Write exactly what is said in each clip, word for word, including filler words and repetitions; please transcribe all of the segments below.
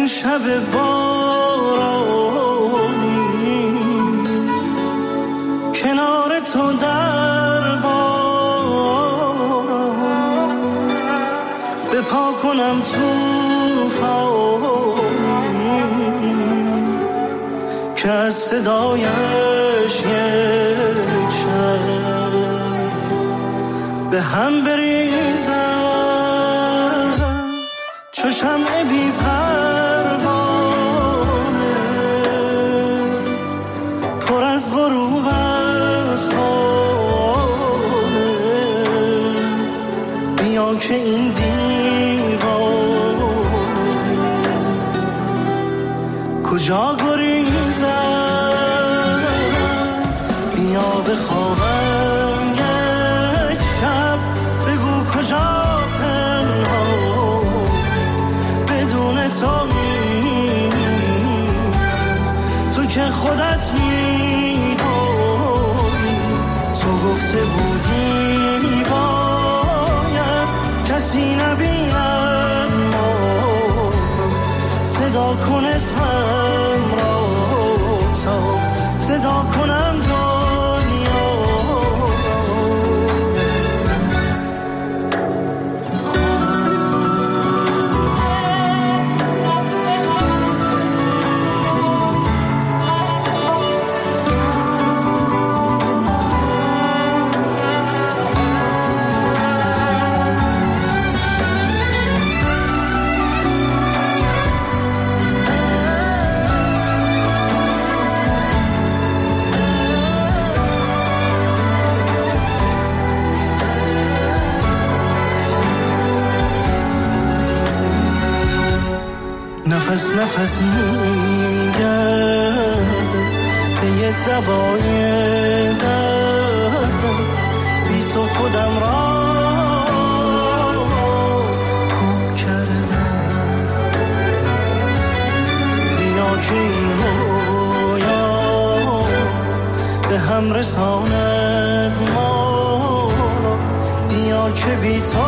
شب بارانی کنار تو در باران بپا کنم توفانی که از صدایش یک شب به هم بریزد چو شمع بی پروانه پر از غروب از خانه بیا که این دیوانه کجا گریزد بیا بخوابم یک شب بگو کجا تو که خودت میدونی تو گفته بودی باید کسی نبیند ما صدا کن اسمم را تا صدا کنم دنیا نفس نفس میگردم به یه دوای دردم بی تو خودم را گم کردم بیا که این رویا به هم رساند ما بیا که بی تو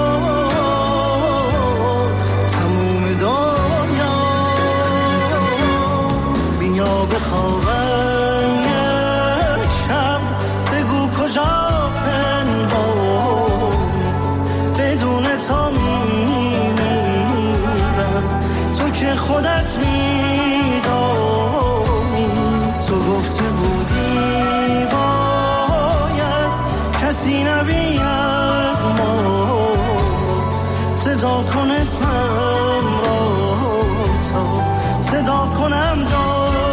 بخوابم یک شب بگو کجا پنهانی بدون تو میمیرم تو که خودت میدانی تو گفته بودی باید کسی نبیند ما صدا کن اسمم را تا صدا کنم دار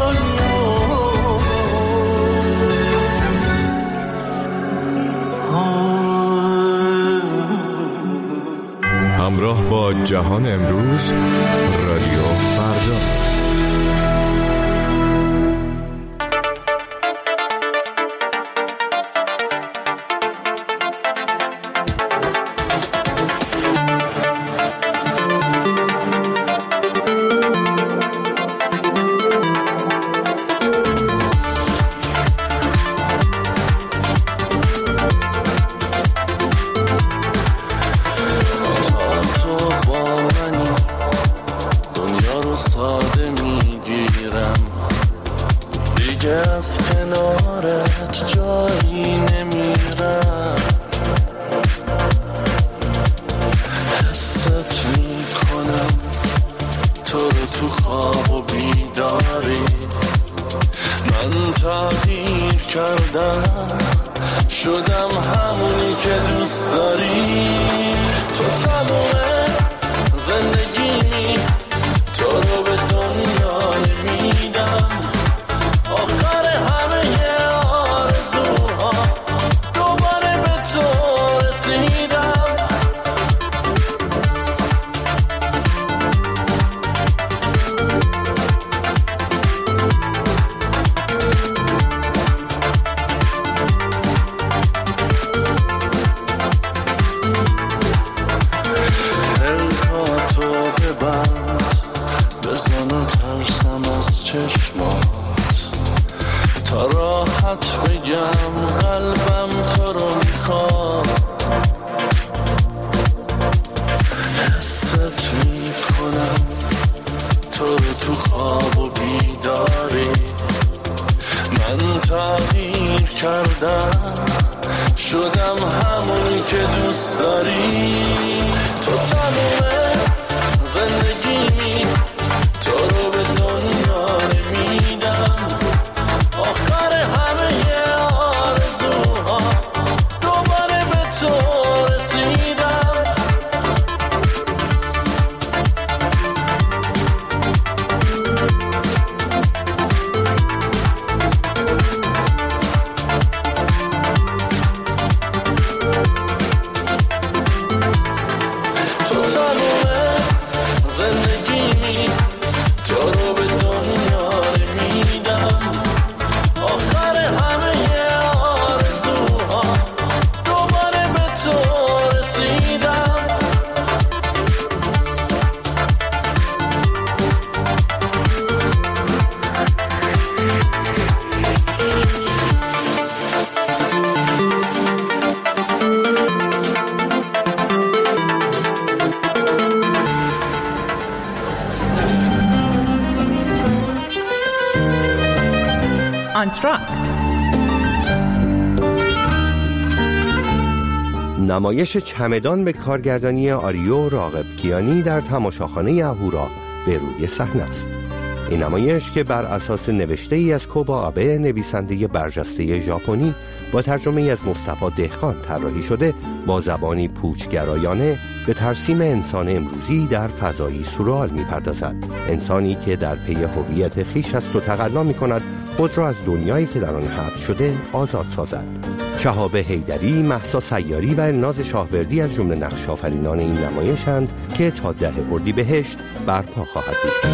همراه با جهان امروز رادیو فردا. تو خواب و بیداری. من تغییر کردم شدم همون که دوست داری. تو تموم زندگی تو رو به دنیا نمیدم. آخر همه آرزوها دوباره به تو رسیدم. تو تموم زندگی تو رو به دنیا نمیدم. آخر همه آرزوها دوباره به تو رسیدم. آنتراکت نمایش چمدان به کارگردانی آریو راغب کیانی در تماشاخانه اهورا به روی صحنه است. این نمایش که بر اساس نوشته ای از کوبا آبه نویسنده برجسته ژاپنی با ترجمه از مصطفی دهقان طراحی شده، با زبانی پوچگرایانه به ترسیم انسان امروزی در فضایی سورئال می‌پردازد. انسانی که در پی هویت خویش است و تقلا می‌کند خود را از دنیایی که در آن حبس شده آزاد سازد. شهاب حیدری، مهسا سیاری و الناز شاهوردی از جمله نقش آفرینان این نمایش‌اند که تا ده اردیبهشت برپا خواهد بود.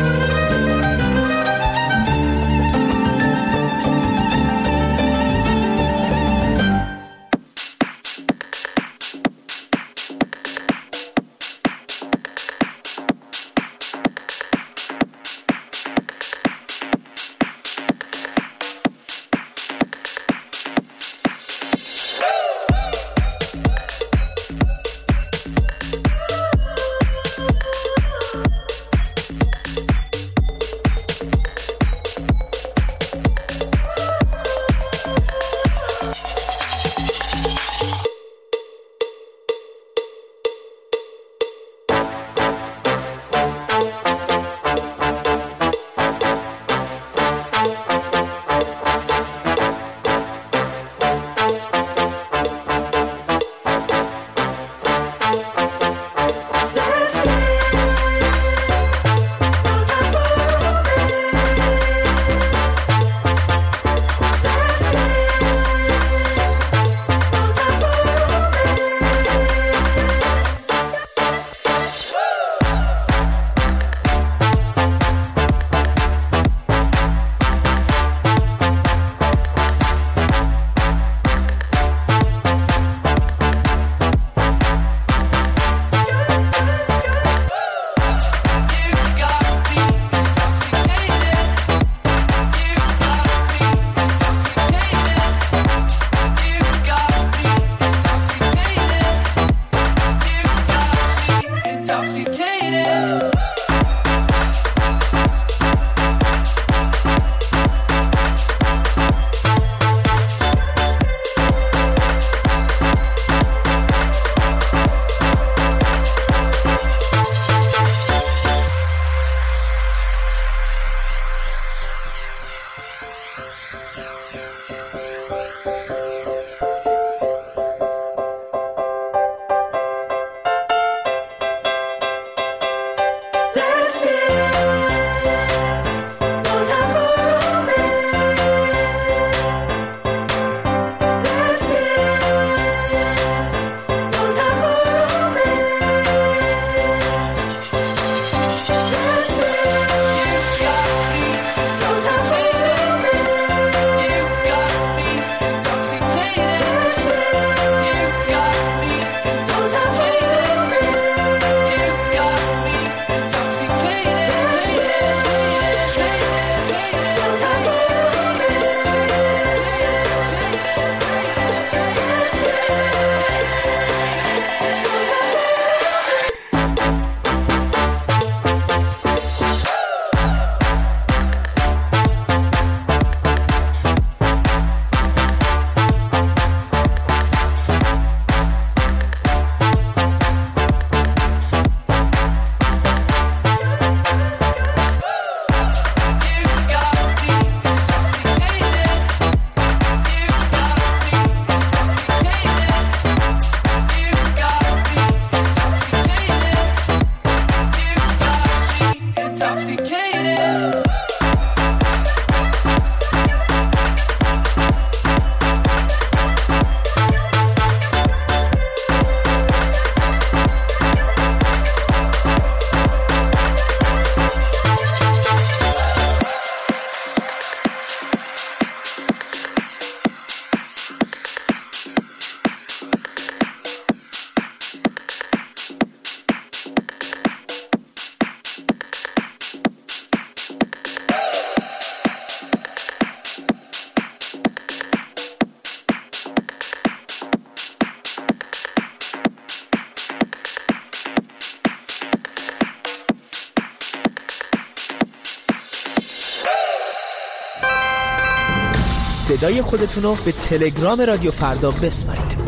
صدای خودتون رو به تلگرام رادیو فردا بسپارید.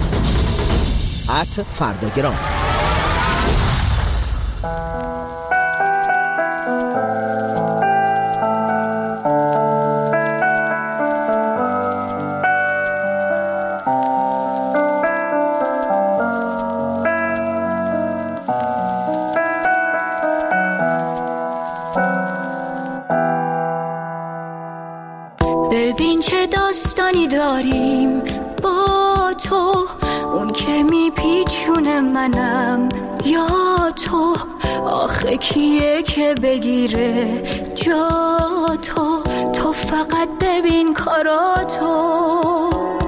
ات فرداگرام. ببین چه داستانی داریم با تو، اون که میپیچونه منم یا تو. آخه کیه که بگیره جا تو؟ تو فقط ببین کاراتو.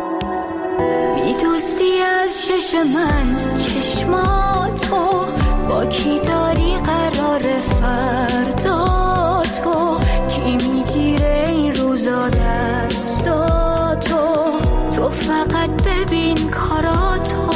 میدوزی از شش من چشماتو، با کی داری قرار فردا تو؟ کی میگیره این روزا دستاتو؟ تو فقط ببین کاراتو.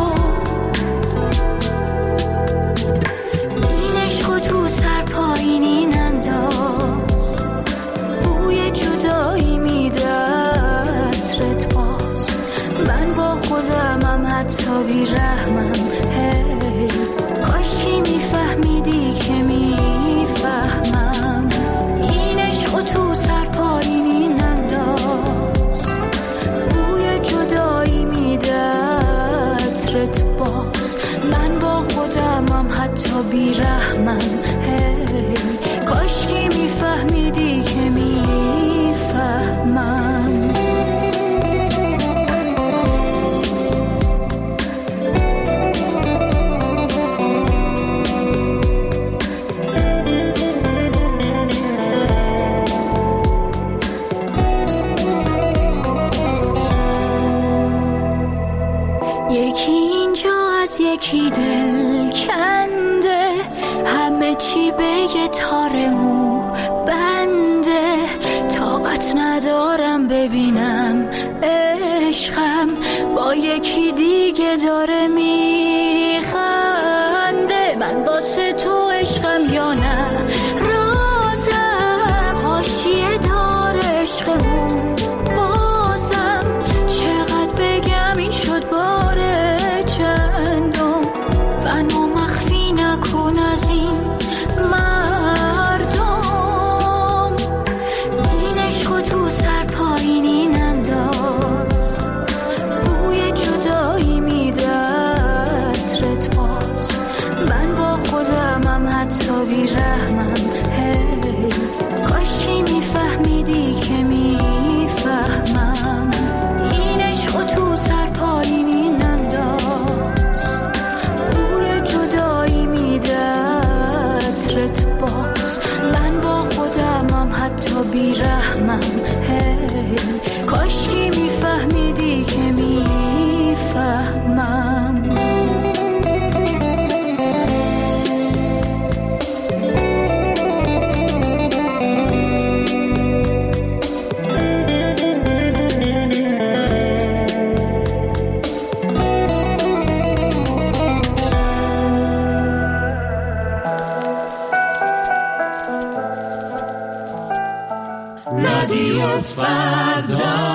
این عشقو تو سر پایینی ننداز، بوی جدایی میده عطرت باز. من با خودمم حتی بی رحمم، هی کاشکی میفهمیدی که میفهمم. این عشقو تو سر پایینی ننداز، بوی جدایی میده عطرت باز. من با خودمم حتی بی رحمم، هی کاشکی میفهمیدی که میفهمم. یکی اینجا از یکی دل کنده، همه چی به یه تار مو بنده. طاقت ندارم ببینم عشقم با یکی دیگه داره میخنده. من واسه تو عشقم یا نه رازم، حاشیه دار عشقمون بازم. چقدر بگم این شد باره چندم، منو مخفی نکن از این مردم. این عشقو تو سر پایینی ننداز، بوی جدایی میده عطرت باز. من با خودمم حتی بی رحمم، هی کاشکی میفهمیدی که میفهمم. این عشقو تو سر پایینی ننداز، بوی جدایی میده عطرت باز. من با خودمم حتی بی رحمم، هی کاشکی میفهمیدی که میفهمم. رادیو فردا.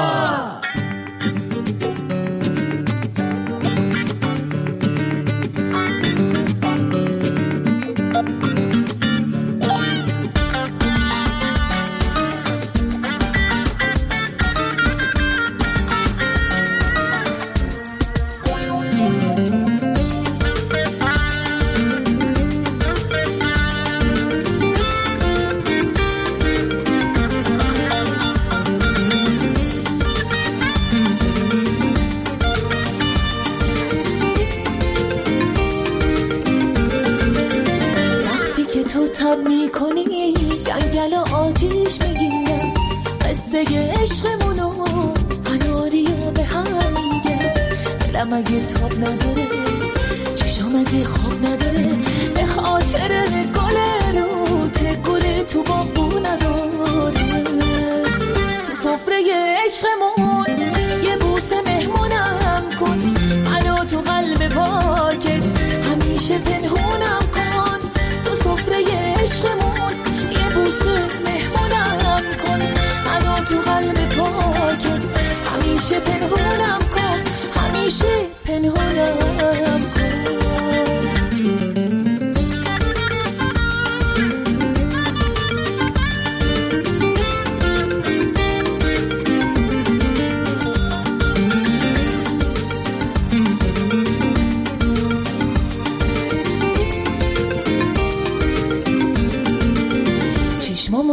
تب میکنی جنگل و آتیش میگیرم، قصه عشقمونو هناری و به هم میگم. دلم اگه تاب نداره، چشم اگه خواب نداره، به خاطر گل رو تگل تو باغو نداره. تو سفره عشقمون یه بوسه مهمونم کن، منو تو قلب پاکت همیشه پنهونم کن. تو سفره عشقمون یه بوسه مهمونم کن، منو تو قلب پاکت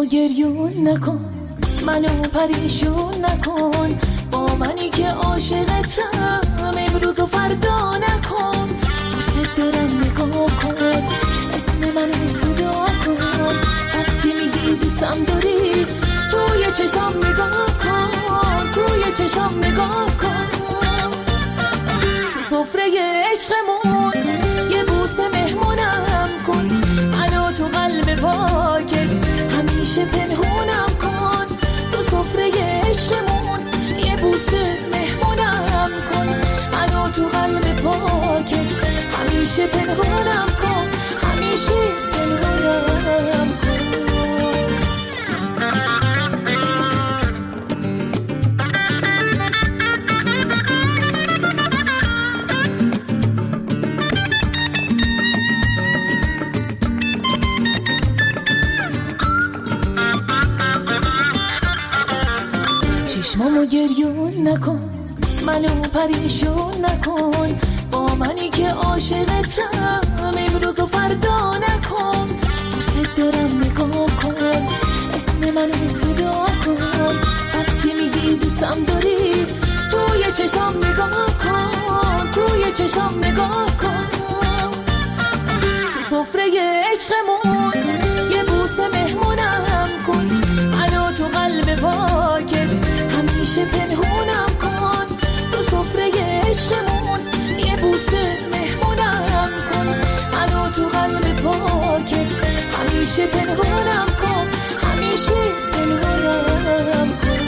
چشمامو گریون نکن، منو پریشون نکن، با منی که عاشقتم امروز و فردا نکن. دوست دارم نگاه کن، اسم منو صدا کن، وقتی میگی دوستم داری توی چشام نگاه کن، توی چشام نگاه کن. تو سفره عشقمون یه بوسه مهمونم کن، منو تو قلب پاکت همیشه پنهونم کن. تو سفره عشقمون یه بوسه مهمونم کن، منو تو قلب پاکت همیشه پنهونم کن، همیشه پنهونم کن. چشمامو گریون نکن، منو پریشون نکن، با منی که عاشقتم امروز و فردا نکن. دوست دارم نگاه کن، اسم منو صدا کن، وقتی میگی دوستم داری توی چشام نگاه کن، توی چشام نگاه کن. تو سفره عشقمون یه بوسه مهمونم کن، منو تو قلب پاکت همیشه پنهونم کن. تو سفره عشقمون یه بوسه مهمونم کن، منو تو قلب پاکت همیشه پنهونم کن، همیشه پنهونم کن.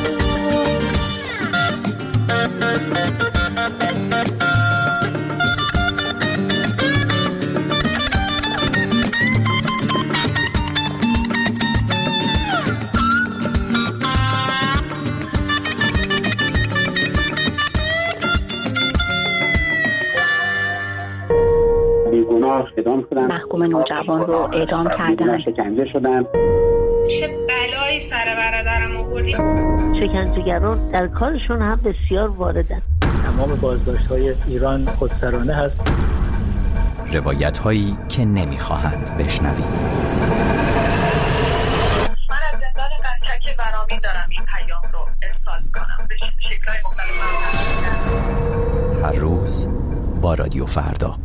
محکوم نوجوان رو اعدام کردن. شکنجه شدن. چه بلایی سر برادرم آوردی؟ شکنجهگران در کارشون هم بسیار واردن. تمام بازداشت‌های ایران خودسرانه هست. روایت هایی که نمیخواهند بشنوید. من از زندان قنچک برامی دارم این پیام رو ارسال کنم به شکل‌های مختلف. هر روز با رادیو فردا.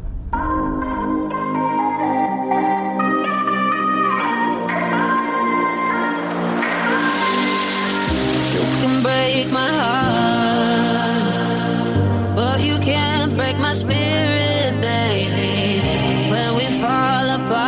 Break my heart, but you can't break my spirit, baby. When we fall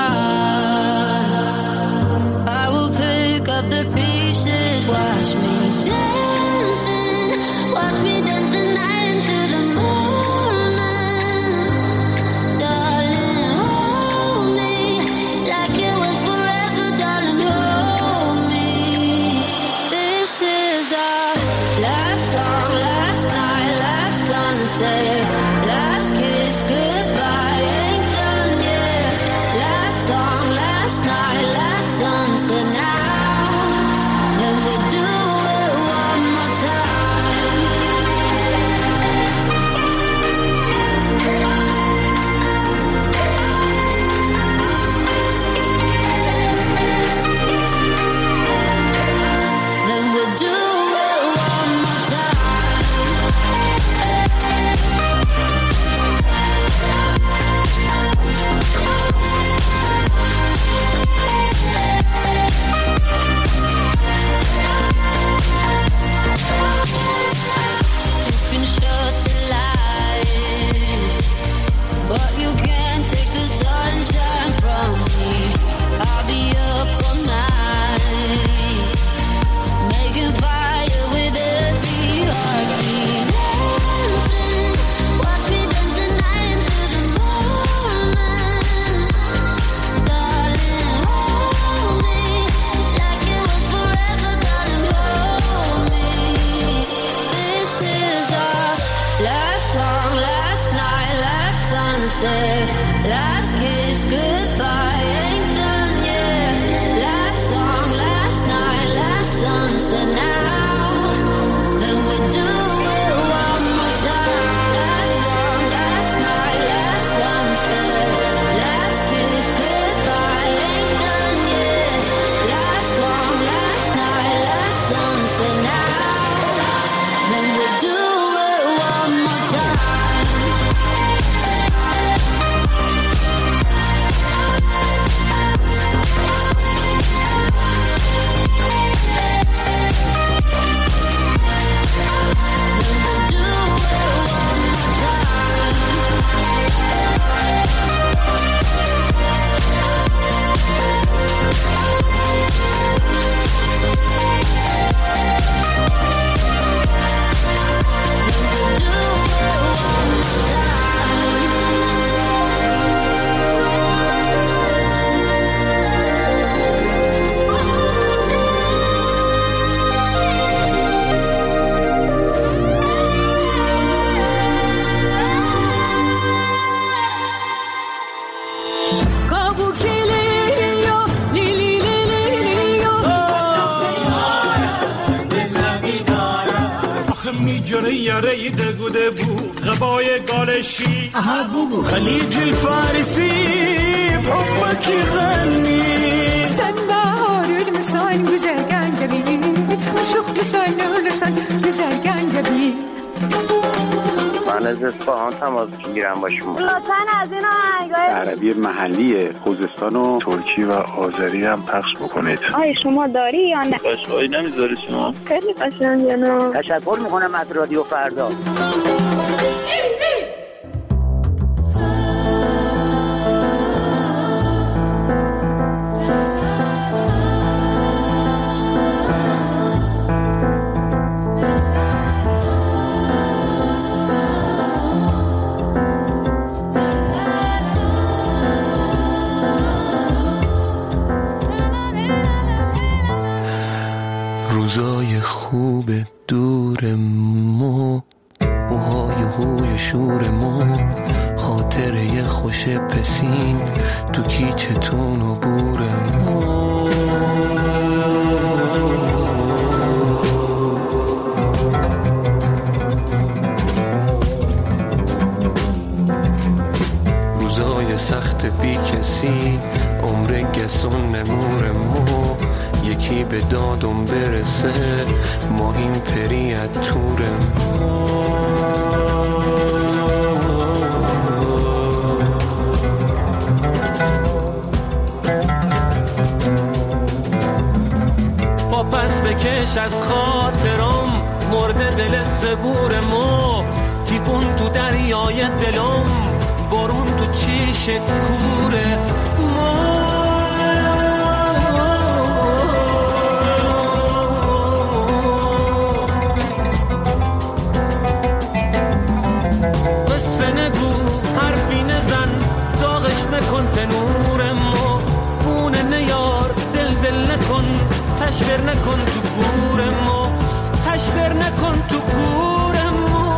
apart, I will pick up the pieces. Watch me dancing, watch me dance the night into the morning. Darling, hold me like it was forever, darling, hold me. This is our last song, last night, last sunset, last kiss, goodbye, ain't done yet. Last song, last night, last sunset, now let me do it one more جنه یاره دگوده بو غبای گالشی aha bugu خلیج الفارسی بحبکی غنی sen baharül müsan güzel gencebi aşık müsan ölürsen güzel gencebi من از اصفهان تماس میگیرم با شما. لطفاً از این آهنگای عربی محلی خوزستان و ترکی و آذری هم پخش بکنید. آیا شما داری یا نه؟ قشنگی نمیذاری شما؟ خیلی قشنگه نه. تشکر میکنم از رادیو فردا. روزای خوب دور ما اوهای هوی شور ما خاطره خوش پسین تو کیچتون و بور ما روزای سخت بی کسی عمر گسون نمور ما یکی به دادم برسه ماهیم پریت تور ما با پس بکش از خاطرم مرده دل سبور ما تیفون تو دریای دلم بارون تو چیش کوره ما نکن تنور ما خونه نیار دل دل نکن تشبر نکن تو گور ما تشبر نکن تو گور ما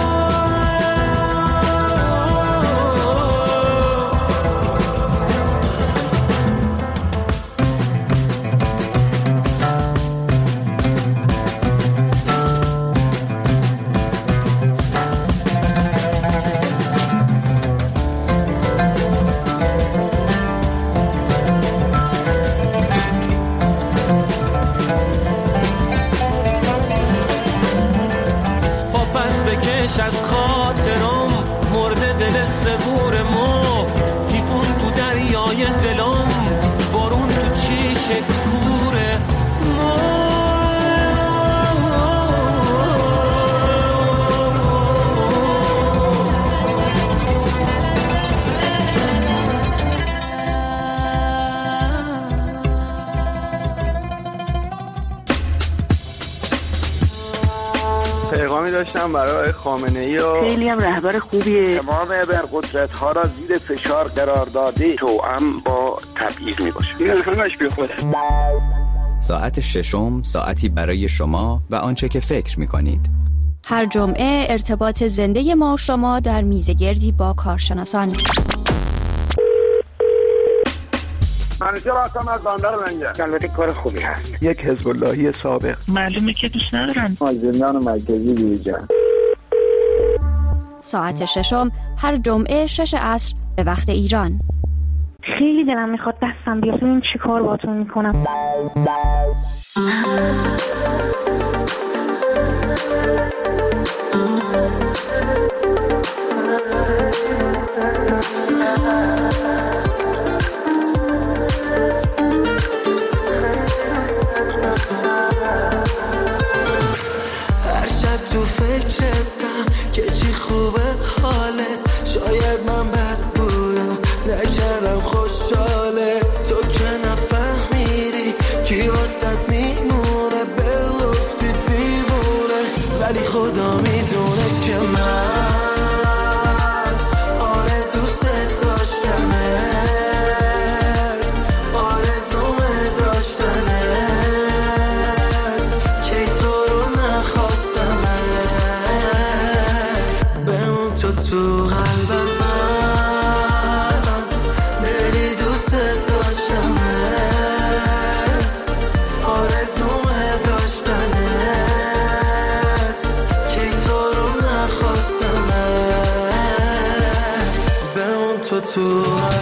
از خاطرم مرده دل سبور ما تیفون تو دریای دلم بارون تو چیش کوره ما پیغامی داشتم برای خامنه‌ای و خیلی هم رهبر خوبیه. تمام ابرقدرت ها را زیر فشار قرار داده توأم با تبعیض میباشه. این همش بی خوده. ساعت ششم ساعتی برای شما و آنچه که فکر میکنید. هر جمعه ارتباط زنده ما شما در میزگردی با کارشناسان. منیجر هستم از بندر لنگر. البته کار خوبی هست. یک حزب اللهی سابق. معلومه که دوست ندارن. از زندان مرکزی بیرون. ساعت ششم هر جمعه شش عصر به وقت ایران. خیلی دلم میخواد دستم بیاد ببینم چی کار باهاتون میکنم. تو فکرتم که چی خوبه حالت شاید من بد بودم نکردم خوشحالت تو که نفهمیدی کی واسد میمونه تو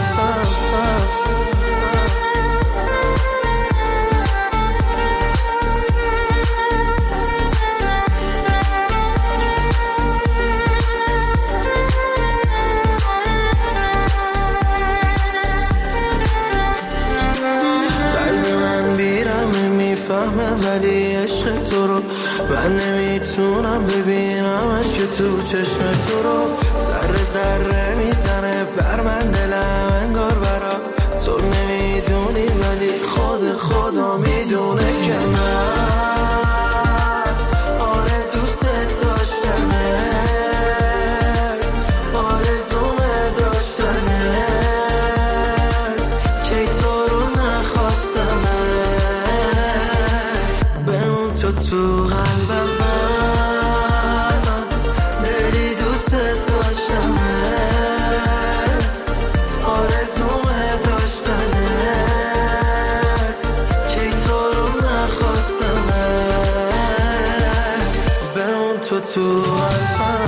ولی عشق تو رو من نمیتونم ببینمش که تو چشم تو رو ذره ذره میزنه بر من دلم انگار برات تو نمیدونی ولی خود خدا میدونه که من آره دوست داشتنه آرزومه داشتنه که تو رو نخواستم تو قلبم من دلی دوست داشتم آرزومه داشتنت که تو رو نخواستم بمون تو تو قلبم